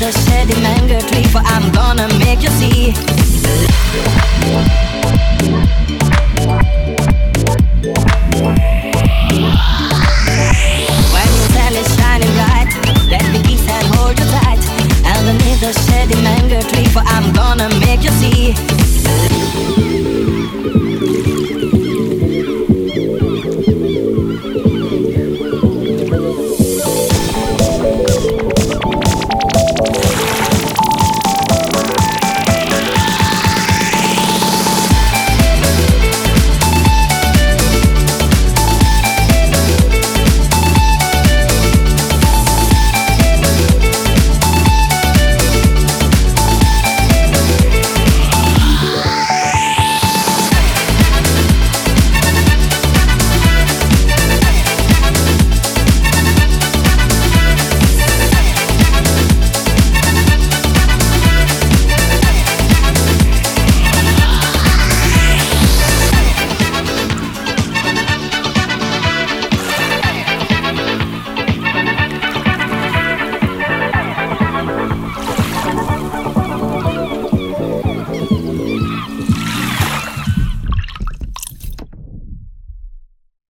the shady mango tree, for I'm gonna make you see. When your sun is shining bright, let me kiss and hold you tight. Underneath the shady mango tree, for I'm gonna make you see.